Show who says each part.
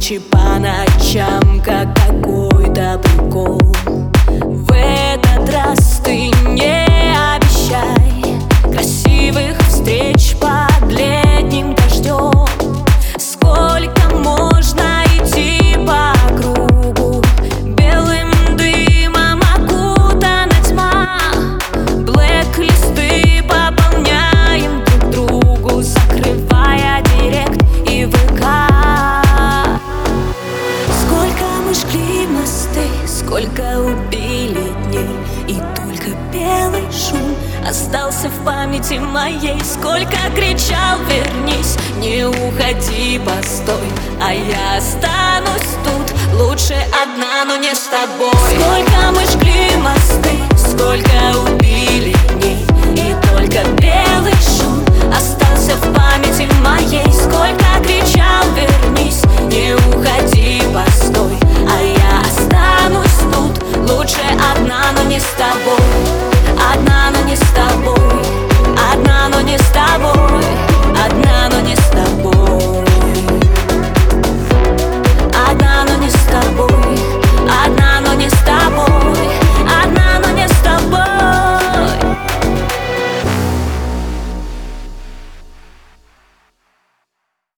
Speaker 1: Ночи по ночам, как какой-то прикол. В этот раз ты не обещай красивых встреч под летним дождем. Сколько можно идти по кругу, белым дымом окутана тьма. Блэк-листы пополняем друг другу, закрывая директ и ВК. Сколько мы жгли мосты, сколько убили дней, и только белый шум остался в памяти моей. Сколько кричал: вернись, не уходи, постой, а я останусь тут, лучше одна, но не с тобой. Сколько мы жгли мосты, сколько убили дней, и только белый шум остался в памяти моей. Сколько